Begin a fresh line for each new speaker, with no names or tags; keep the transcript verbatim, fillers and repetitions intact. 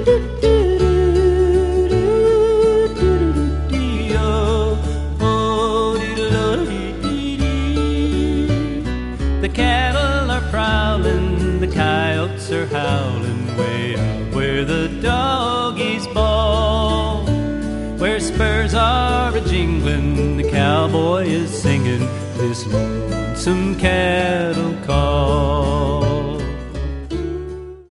The cattle are prowling, the coyotes are howling, way out where the doggies bawl. Where spurs are a-jingling, the cowboy is singing this lonesome cattle call.